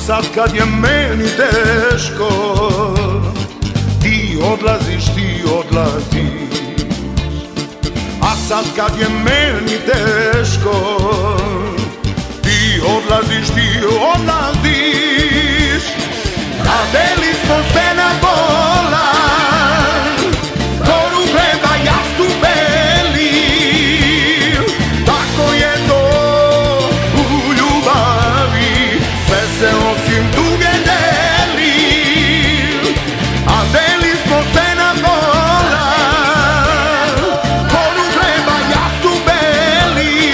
sad kad je meni teško, ti odlaziš, ti odlaziš. A sad kad je meni teško, ti odlaziš, ti odlaziš. Radili smo se na pola, koru treba jastu beli. Tako je to u ljubavi, sve se osim tuge deli. A deli smo se na pola, koru treba jastu beli.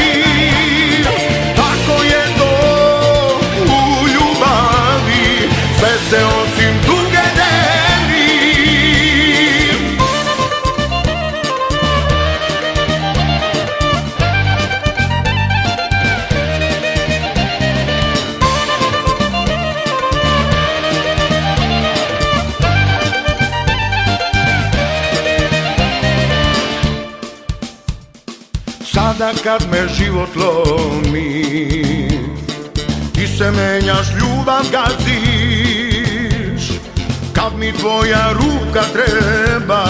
Tako je to u ljubavi, sve se osim tuge deli. Sada kad me život lomi, ti se menjaš, ljubav gaziš. Kad mi tvoja ruka treba,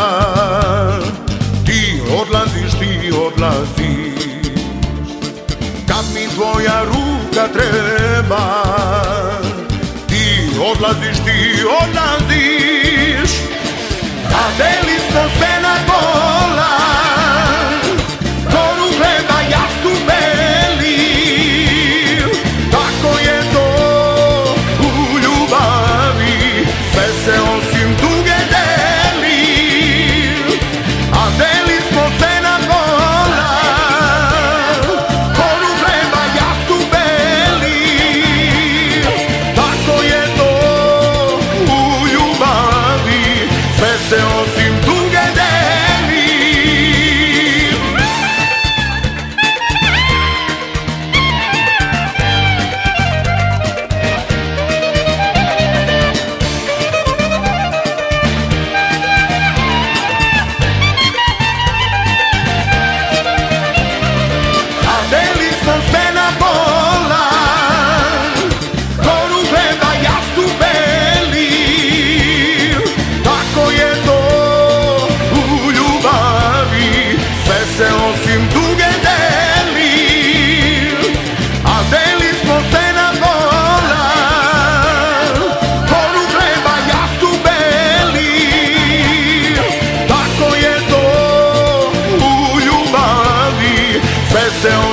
ti odlaziš, ti odlaziš. Kad mi tvoja ruka treba, ti odlaziš, ti odlaziš. Radili smo se na pola, koru gleda jastu beli. Tako je to u ljubavi, sve se osim tuge deli. A deli smo se na pola, koru gleda jastu beli. Tako je to u ljubavi, sve se osim tuge deli. Radili smo se na pola, koru gleda jastu beli. Tako je to u ljubavi, sve se osim tuge deli. A deli smo se na pola, koru gleda jastu beli. Tako je to u ljubavi, sve se